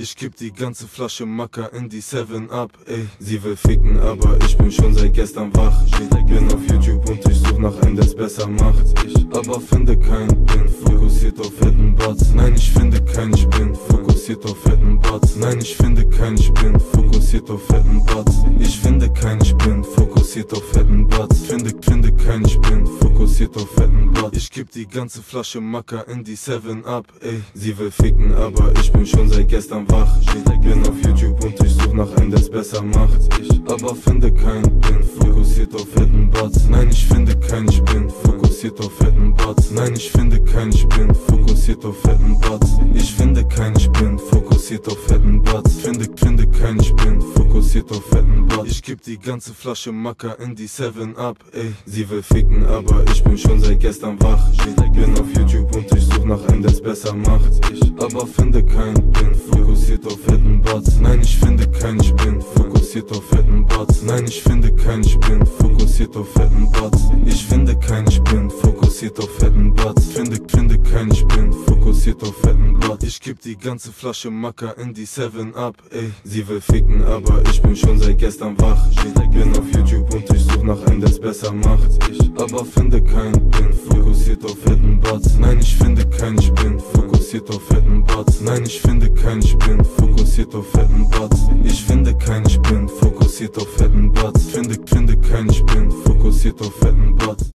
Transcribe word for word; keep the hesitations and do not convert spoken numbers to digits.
Ich kipp die ganze Flasche Macker in die seven up, ey. Sie will ficken, aber ich bin schon seit gestern wach. Bin auf YouTube und ich such nach einem, der's besser macht. Ich aber finde keinen, bin fokussiert auf fetten Butts. Nein, ich finde keinen, ich bin fokussiert auf fetten Butts. Nein, ich finde keinen, ich bin fokussiert auf fetten Butts. Ich finde keinen, ich bin fokussiert auf fetten Butts. Finde, finde keinen, ich bin fokussiert auf fetten Butts. Ich kipp die ganze Flasche Macker in die seven up, ey. Sie will ficken, aber ich bin schon seit gestern wach. Bin auf YouTube und ich such nach einem, der's besser macht. Ich aber finde keinen, bin fokussiert auf fetten Butts. Nein, ich finde keinen, ich bin fokussiert auf fetten Butts. Nein, ich finde keinen, ich bin fokussiert auf fetten Butts. Ich finde keinen, ich bin fokussiert auf fetten Butts. Finde, finde keinen, ich bin fokussiert auf fetten Butts. Ich kipp die ganze Flasche Macker in die seven up, ey. Sie will ficken, aber ich bin schon seit gestern wach. Bin auf YouTube und ich such nach einem, der's besser macht. Ich aber finde keinen, bin fokussiert auf fetten Butts. Nein, ich finde keinen, ich bin fokussiert auf fetten Butts. Nein, ich finde keinen, ich bin fokussiert auf fetten Butts. Ich finde keinen, ich bin fokussiert auf fetten Butts. Finde, finde keinen, ich bin fokussiert auf fetten Butts. Ich kipp die ganze Flasche Macker in die seven up, ey. Sie will ficken, aber ich bin schon seit gestern wach. Bin auf YouTube und ich such nach einem, der's besser macht. Ich aber finde keinen, bin fokussiert auf fetten Butts. Nein, ich finde keinen, ich bin fokussiert auf fetten Butts. Nein, ich finde keinen, ich bin fokussiert auf fetten Butts. Ich finde keinen, ich bin fokussiert auf fetten Butts. Finde, finde keinen, ich bin fokussiert auf fetten Butts.